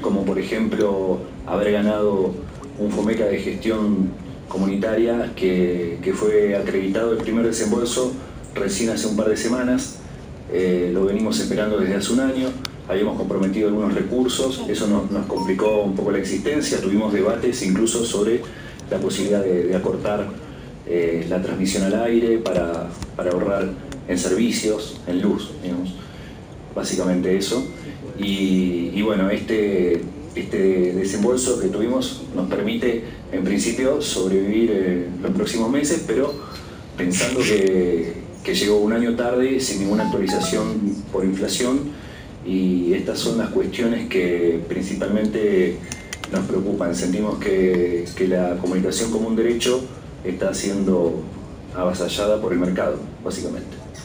como por ejemplo haber ganado un FOMECA de gestión comunitaria que fue acreditado el primer desembolso recién hace un par de semanas. Lo venimos esperando desde hace un año, habíamos comprometido algunos recursos, eso nos complicó un poco la existencia, tuvimos debates incluso sobre la posibilidad de acortar la transmisión al aire para ahorrar en servicios, en luz, digamos, básicamente eso. Y bueno, este desembolso que tuvimos nos permite en principio sobrevivir los próximos meses, pero pensando que llegó un año tarde sin ninguna actualización por inflación, y estas son las cuestiones que principalmente nos preocupan. Sentimos que la comunicación como un derecho está siendo avasallada por el mercado, básicamente.